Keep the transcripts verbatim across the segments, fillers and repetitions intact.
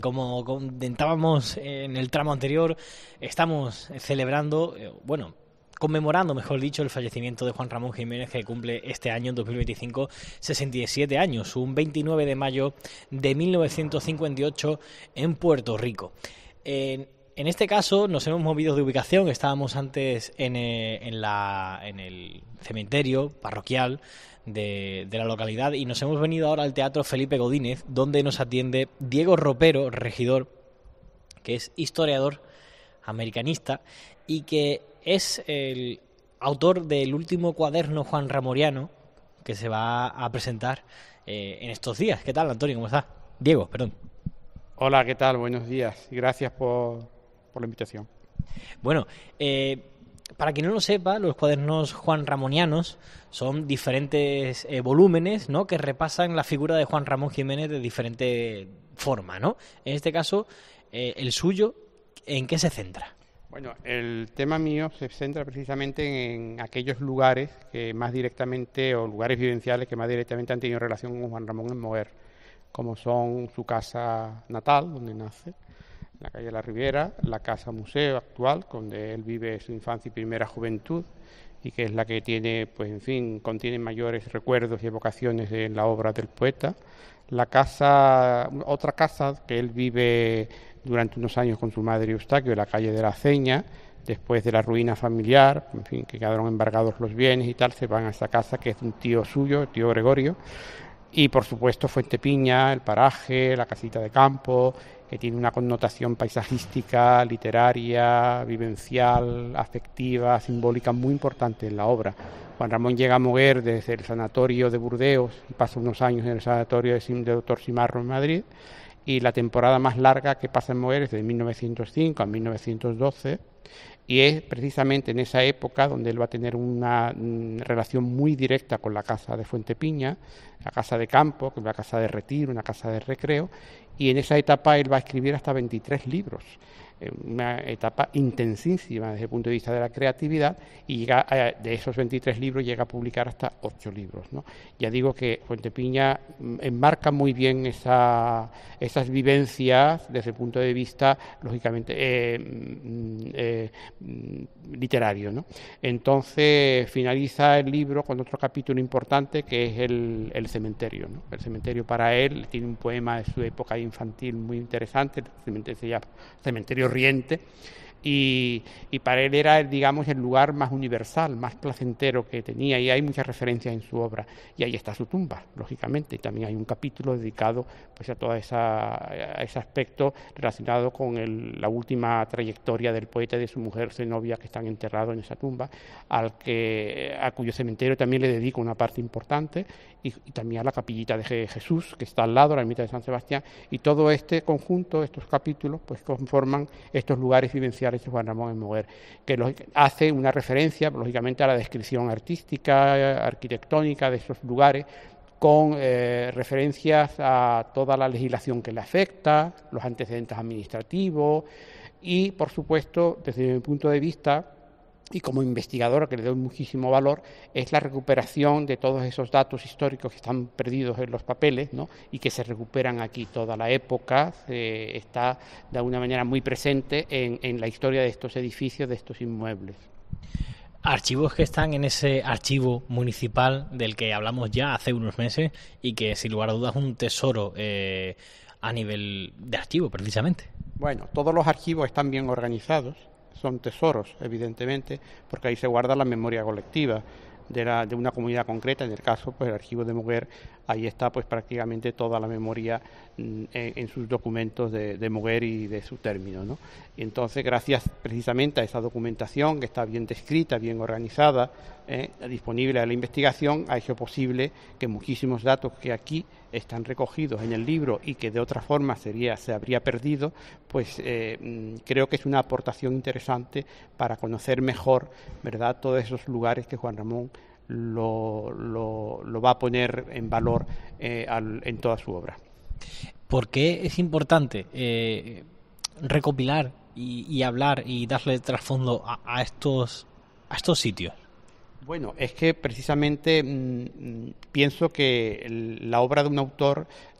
Como comentábamos en el tramo anterior, estamos celebrando, eh, bueno, conmemorando, mejor dicho, el fallecimiento de Juan Ramón Jiménez, que cumple este año, en dos mil veinticinco, sesenta y siete años, un veintinueve de mayo de mil novecientos cincuenta y ocho en Puerto Rico. En, en este caso nos hemos movido de ubicación, estábamos antes en, eh, en, la, en el cementerio parroquial De, de la localidad y nos hemos venido ahora al Teatro Felipe Godínez, donde nos atiende Diego Ropero, regidor, que es historiador, americanista y que es el autor del último cuaderno juanramoriano que se va a presentar eh, en estos días. ¿Qué tal, Antonio? ¿Cómo estás? Diego, perdón. Hola, ¿qué tal? Buenos días y gracias por, por la invitación. Bueno, eh, para quien no lo sepa, los cuadernos juanramonianos son diferentes eh, volúmenes, ¿no?, que repasan la figura de Juan Ramón Jiménez de diferente forma, ¿no? En este caso, eh, el suyo, ¿en qué se centra? Bueno, el tema mío se centra precisamente en aquellos lugares que más directamente, o lugares vivenciales que más directamente han tenido relación con Juan Ramón en Moguer, como son su casa natal, donde nace, la calle de la Riviera, la casa museo actual, donde él vive su infancia y primera juventud, y que es la que tiene, pues en fin, contiene mayores recuerdos y evocaciones en la obra del poeta. La casa, otra casa que él vive durante unos años con su madre Eustaquio, en la calle de la Aceña, después de la ruina familiar, en fin, que quedaron embargados los bienes y tal, se van a esta casa que es un tío suyo, el tío Gregorio. Y por supuesto Fuentepiña, el paraje, la casita de campo, que tiene una connotación paisajística, literaria, vivencial, afectiva, simbólica muy importante en la obra. Juan Ramón llega a Moguer desde el sanatorio de Burdeos y pasa unos años en el sanatorio de doctor Simarro en Madrid, y la temporada más larga que pasa en Moguer es de mil novecientos cinco a mil novecientos doce, y es precisamente en esa época donde él va a tener una mm, relación muy directa con la casa de Fuentepiña, la casa de campo, que es una casa de retiro, una casa de recreo, y en esa etapa él va a escribir hasta veintitrés libros, una etapa intensísima desde el punto de vista de la creatividad, y llega a, de esos veintitrés libros llega a publicar hasta ocho libros, ¿no? Ya digo que Fuentepiña enmarca muy bien esa, esas vivencias desde el punto de vista, lógicamente, eh, eh, literario, ¿no? Entonces finaliza el libro con otro capítulo importante, que es el, el cementerio, ¿no? El cementerio para él tiene un poema de su época infantil muy interesante, el cementerio se llama Cementerio Riente, y, y para él era, digamos, el lugar más universal, más placentero que tenía, y hay muchas referencias en su obra, y ahí está su tumba, lógicamente, y también hay un capítulo dedicado pues a todo esa, a ese aspecto relacionado con el, la última trayectoria del poeta y de su mujer Zenobia, que están enterrados en esa tumba, al que, a cuyo cementerio también le dedico una parte importante, y, y también a la capillita de Jesús, que está al lado, la ermita de San Sebastián, y todo este conjunto, estos capítulos, pues conforman estos lugares vivenciales de Juan Ramón en Moguer, que hace una referencia, lógicamente, a la descripción artística, arquitectónica de esos lugares, con eh, referencias a toda la legislación que le afecta, los antecedentes administrativos, y, por supuesto, desde mi punto de vista, y como investigador, que le doy muchísimo valor, es la recuperación de todos esos datos históricos que están perdidos en los papeles, ¿no?, y que se recuperan aquí. Toda la época eh, está de alguna manera muy presente en, en la historia de estos edificios, de estos inmuebles. Archivos que están en ese archivo municipal del que hablamos ya hace unos meses y que, sin lugar a dudas, es un tesoro eh, a nivel de archivo, precisamente. Bueno, todos los archivos están bien organizados, son tesoros, evidentemente, porque ahí se guarda la memoria colectiva de, la, de una comunidad concreta. En el caso, pues el archivo de Moguer, ahí está pues prácticamente toda la memoria en, en sus documentos de, de Moguer y de su término, ¿no? Y entonces, gracias precisamente a esa documentación que está bien descrita, bien organizada, eh, disponible a la investigación, ha hecho posible que muchísimos datos que aquí están recogidos en el libro y que de otra forma sería, se habría perdido, pues eh, creo que es una aportación interesante para conocer mejor, ¿verdad?, todos esos lugares que Juan Ramón lo, lo, lo va a poner en valor eh, al, en toda su obra. ¿Por qué es importante eh, recopilar y, y hablar y darle trasfondo a, a estos a estos sitios? Bueno, es que precisamente mmm, pienso que el, la obra de un autor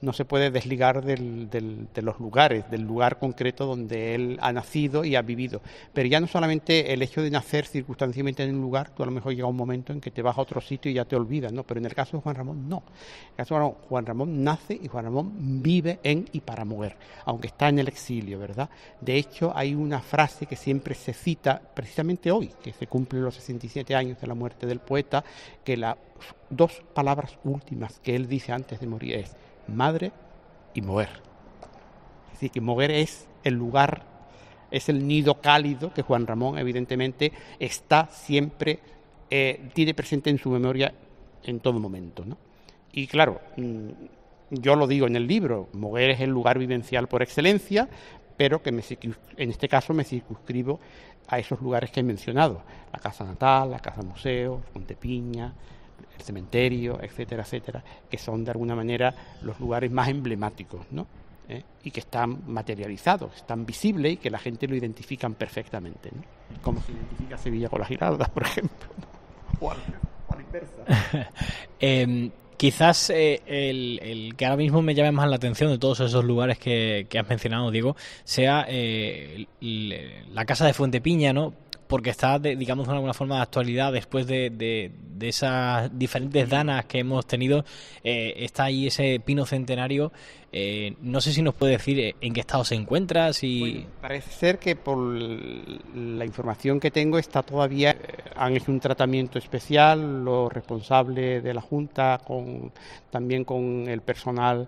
no se puede desligar del, del, de los lugares, del lugar concreto donde él ha nacido y ha vivido. Pero ya no solamente el hecho de nacer circunstancialmente en un lugar, tú a lo mejor llega un momento en que te vas a otro sitio y ya te olvidas, ¿no? Pero en el caso de Juan Ramón, no. En el caso de Juan Ramón, Juan Ramón nace y Juan Ramón vive en y para Moguer, aunque está en el exilio, ¿verdad? De hecho, hay una frase que siempre se cita, precisamente hoy, que se cumplen los sesenta y siete años de la muerte del poeta, que las dos palabras últimas que él dice antes de morir es madre y Moguer. Es decir, que Moguer es el lugar, es el nido cálido que Juan Ramón evidentemente está siempre, eh, tiene presente en su memoria en todo momento, ¿no? Y claro, yo lo digo en el libro, Moguer es el lugar vivencial por excelencia, pero que me, en este caso me circunscribo a esos lugares que he mencionado, la casa natal, la casa museo, Fuentepiña, el cementerio, etcétera, etcétera, que son de alguna manera los lugares más emblemáticos, ¿no? ¿Eh? Y que están materializados, están visibles y que la gente lo identifican perfectamente, ¿no? Como se identifica Sevilla con las Giraldas, por ejemplo, ¿no? o, a, o a la inversa. eh, quizás eh, el, el que ahora mismo me llame más la atención de todos esos lugares que, que has mencionado, Diego, sea eh, la casa de Fuentepiña, ¿no? Porque está, de, digamos, de alguna forma de actualidad después de, de, de esas diferentes danas que hemos tenido. Eh, está ahí ese pino centenario. Eh, no sé si nos puede decir en qué estado se encuentra. Si... Bueno, parece ser que por la información que tengo está todavía, eh, han hecho un tratamiento especial, los responsables de la Junta, con, también con el personal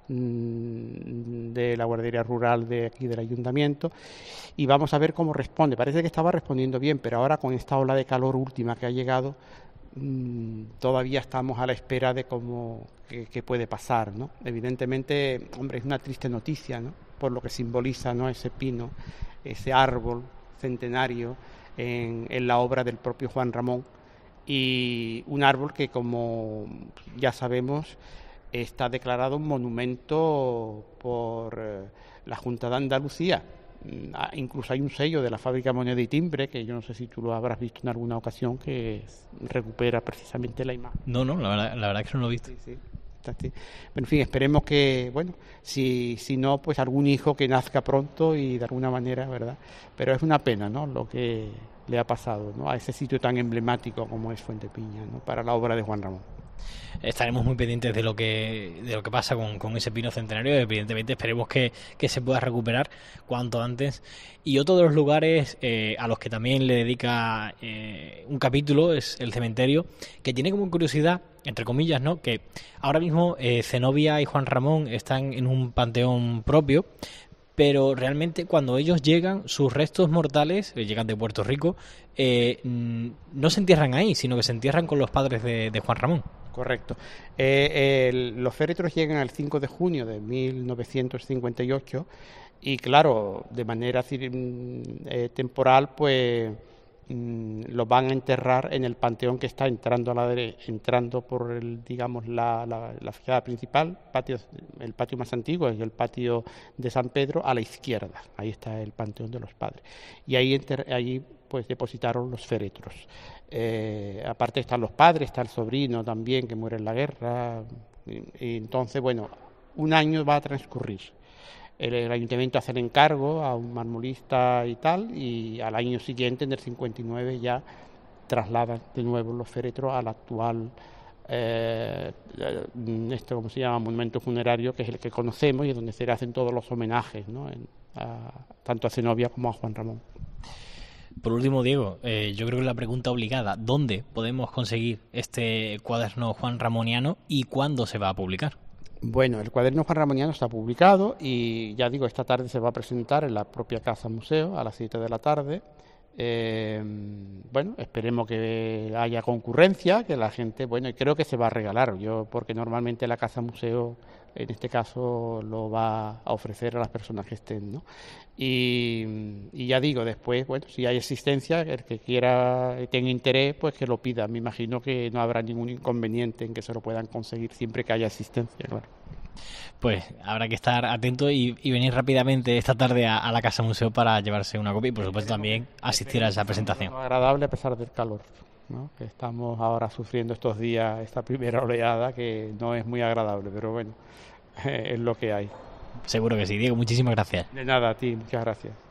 de la guardería rural de aquí del ayuntamiento, y vamos a ver cómo responde. Parece que estaba respondiendo bien, pero ahora con esta ola de calor última que ha llegado, mmm, todavía estamos a la espera de cómo qué, qué puede pasar, ¿no? Evidentemente, hombre, es una triste noticia, ¿no? Por lo que simboliza, ¿no? Ese pino, ese árbol centenario en, en la obra del propio Juan Ramón, y un árbol que, como ya sabemos, está declarado un monumento por eh, la Junta de Andalucía. Ah, incluso hay un sello de la Fábrica de Moneda y Timbre, que yo no sé si tú lo habrás visto en alguna ocasión, que recupera precisamente la imagen. No, no, la verdad, la verdad es que no lo he visto. Sí, sí. Pero en fin, esperemos que, bueno, si, si no, pues algún hijo que nazca pronto y de alguna manera, ¿verdad? Pero es una pena, ¿no?, lo que le ha pasado, ¿no?, a ese sitio tan emblemático como es Fuentepiña, ¿no?, para la obra de Juan Ramón. Estaremos muy pendientes de lo que de lo que pasa con, con ese pino centenario. Evidentemente esperemos que, que se pueda recuperar cuanto antes. Y otro de los lugares eh, a los que también le dedica eh, un capítulo es el cementerio, que tiene como curiosidad, entre comillas, ¿no?, que ahora mismo eh, Zenobia y Juan Ramón están en un panteón propio, pero realmente cuando ellos llegan, sus restos mortales, eh, llegan de Puerto Rico, eh, no se entierran ahí, sino que se entierran con los padres de, de Juan Ramón. Correcto. Eh, el, los féretros llegan el cinco de junio de mil novecientos cincuenta y ocho y, claro, de manera eh, temporal, pues mmm, los van a enterrar en el panteón que está entrando a la dere- entrando por el, digamos, la, la, la fachada principal, patio, el patio más antiguo es el patio de San Pedro, a la izquierda. Ahí está el panteón de los padres. Y ahí, enter- ahí pues depositaron los féretros. Eh, aparte están los padres, está el sobrino también que muere en la guerra, y, y entonces, bueno, un año va a transcurrir. El, el ayuntamiento hace el encargo a un marmolista y tal, y al año siguiente, en el cincuenta y nueve, ya trasladan de nuevo los féretros al actual, eh, esto como se llama, monumento funerario, que es el que conocemos y donde se le hacen todos los homenajes, ¿no?, en, a, tanto a Zenobia como a Juan Ramón. Por último, Diego, eh, yo creo que la pregunta obligada, ¿dónde podemos conseguir este cuaderno Juan Ramoniano y cuándo se va a publicar? Bueno, el cuaderno Juan Ramoniano está publicado y, ya digo, esta tarde se va a presentar en la propia Casa Museo a las siete de la tarde. Eh, bueno, esperemos que haya concurrencia, que la gente, bueno, y creo que se va a regalar, yo porque normalmente la Casa Museo en este caso lo va a ofrecer a las personas que estén, ¿no? Y, y ya digo, después, bueno, si hay existencia, el que quiera, tenga interés, pues que lo pida. Me imagino que no habrá ningún inconveniente en que se lo puedan conseguir siempre que haya asistencia, claro. Pues habrá que estar atento y, y venir rápidamente esta tarde a, a la Casa Museo para llevarse una copia y, por supuesto, también asistir a esa presentación. Agradable a pesar del calor, ¿no?, que estamos ahora sufriendo estos días, esta primera oleada que no es muy agradable, pero bueno, es lo que hay. Seguro que sí. Diego, muchísimas gracias. De nada, a ti, muchas gracias.